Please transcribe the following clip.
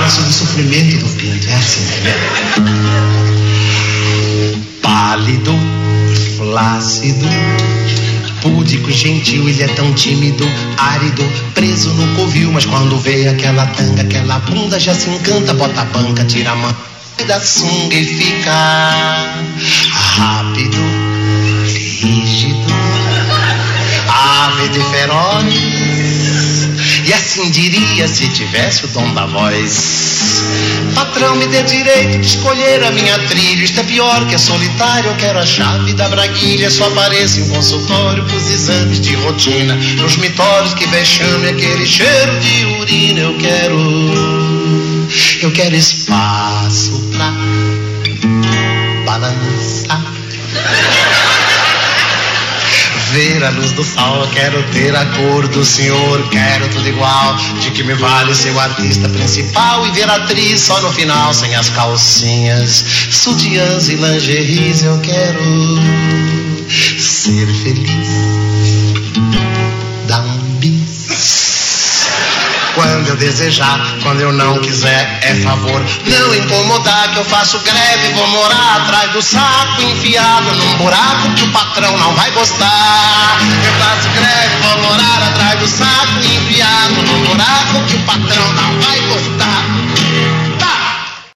fala sobre o sofrimento do pinto. É assim, né? Pálido, flácido, púdico e gentil, ele é tão tímido, árido, preso no covil. Mas quando vê aquela tanga, aquela bunda, já se encanta, bota a banca, tira a mão da sunga e fica rápido, rígido, ávido e feroz. E assim diria se tivesse o dom da voz: patrão, me dê direito de escolher a minha trilha. Isto é pior que é solitário, eu quero a chave da braguilha. Só apareço em consultório pros exames de rotina, nos mitórios que vexame, aquele cheiro de urina. Eu quero espaço pra balançar, ver a luz do sol. Eu quero ter a cor do senhor, quero tudo igual. De que me vale ser o artista principal e ver a atriz só no final, sem as calcinhas, sutiãs e lingeries. Eu quero ser feliz, dar um bis quando eu desejar, quando eu não quiser, é favor não incomodar, que eu faço greve, vou morar atrás do saco, enfiado num buraco que o patrão não vai gostar. Eu faço greve, vou morar atrás do saco, enfiado num buraco que o patrão não vai gostar.